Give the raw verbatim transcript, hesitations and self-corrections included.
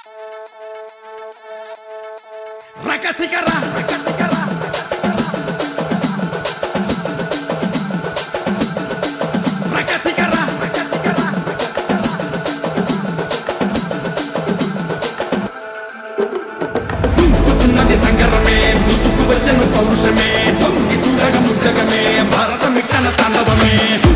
రకసికరా రకసికరా రకసికరా రకసికరా దుంకుతున్నది సంగరమే ముసుగు వచ్చను పౌరుషమే తొంగి చూడగ ముచ్చగమే భారత మిట్టన తాండవమే